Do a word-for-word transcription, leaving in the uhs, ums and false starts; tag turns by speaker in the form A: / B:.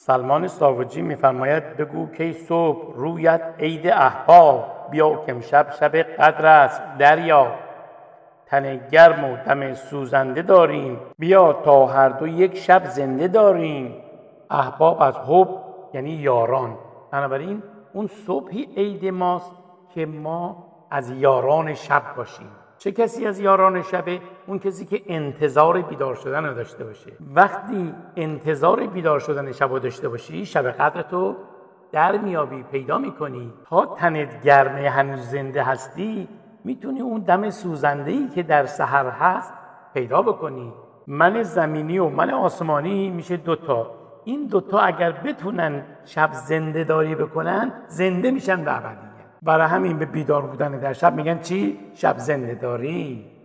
A: سلمان ساوجی میفرماید بگو کی صبح رویت عید احباب، بیا که امشب شب قدر است دریا. تن گرم و دم سوزنده داریم، بیا تا هر دو یک شب زنده داریم. احباب از حب یعنی یاران، بنابراین اون صبحی عید ماست که ما از یاران شب باشیم. چه کسی از یاران شبه؟ اون کسی که انتظار بیدار شدن رو داشته باشه. وقتی انتظار بیدار شدن شب رو داشته باشی، شب قدرتو در میابی، پیدا میکنی. تا تنت گرمه هنوز زنده هستی، میتونی اون دم سوزنده‌ای که در سحر هست پیدا بکنی. من زمینی و من آسمانی میشه دوتا. این دوتا اگر بتونن شب زنده داری بکنن، زنده میشن به ابدیت. برای همین به بیدار بودن در شب میگن چی؟ شب زنده داری.